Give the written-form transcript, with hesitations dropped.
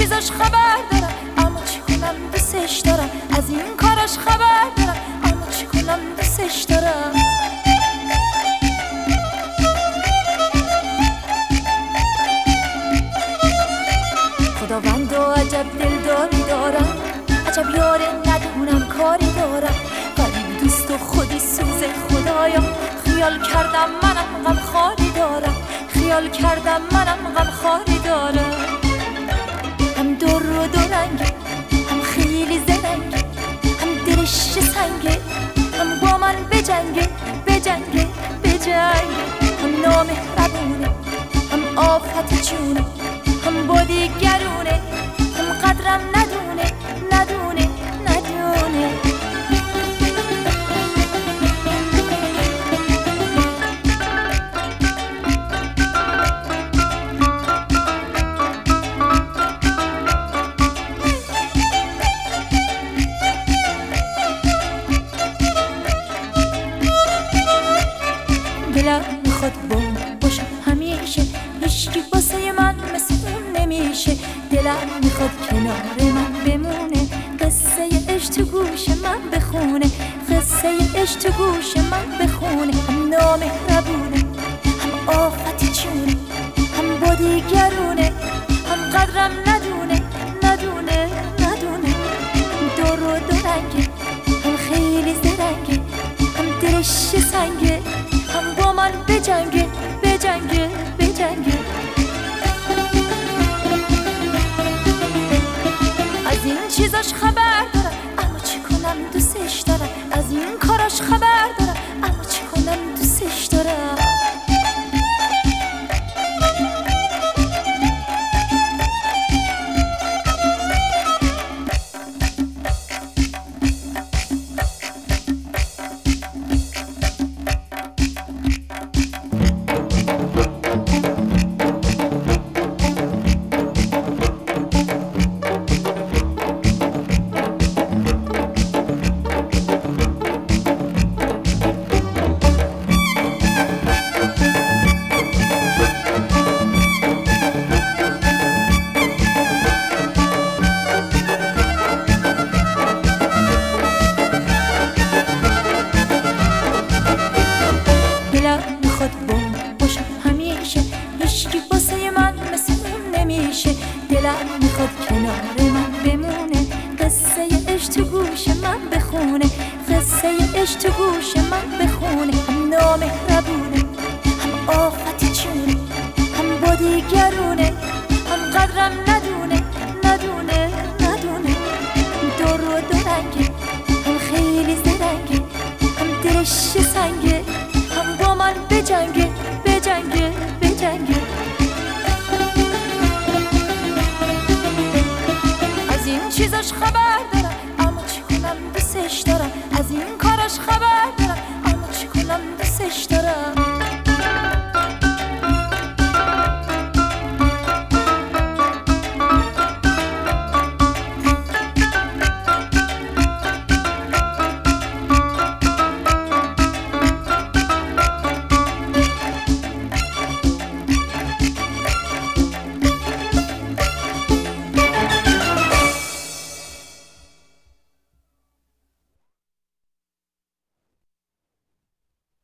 چیزاش خبر دارم اما چی کنم دوستش دارم، از این کاراش خبر دارم اما چی کنم دوستش دارم. خداوند و عجب دلداری دارم، عجب یاره ندونم کاری دارم، غریب دوست و خودی سوز خدایا. خیال کردم منم غم خاری دارم، خیال کردم منم غم خاری دارم. هم در و دورنگه، هم خیلی زرنگه، هم دلش سنگه، هم با من بجنگه بجنگه بجنگه. هم نامهربونه، هم آفت جونه، هم با دیگرونه، هم قدرم ندونه ندونه ندونه. دلم میخواد باشم همیشه، هیچکی واسه من مثل اون نمیشه. دلم میخواد کنار من بمونه، قصه عشق تو گوش من بخونه، قصه عشق تو گوش من بخونه. هم نامهربونه، هم آفت جونه، هم با دیگرونه، هم قدرم ندونه ندونه ندونه. دور و دورنگه، هم خیلی زرنگه، هم دلش سنگه، هم با من بجنگه بجنگه بجنگه. از این چیزاش خبر دارم اما چی کنم دوستش دارم، از این کاراش خبر دارم اما چی کنم دوستش دارم. دلم میخواد باشم همیشه، هیچکی واسه من مثل اون نمیشه. دلم میخواد کنار من بمونه، قصه عشق تو گوش من بخونه، قصه عشق تو گوش من بخونه. هم نامهربونه، هم آفت جونه، هم با دیگرونه، هم قدرم ندونه ندونه ندونه. دور و دورنگه، هم خیلی زرنگه، هم دلش سنگه، هم با من بجنگه بجنگه بجنگه. از این چیزاش خبر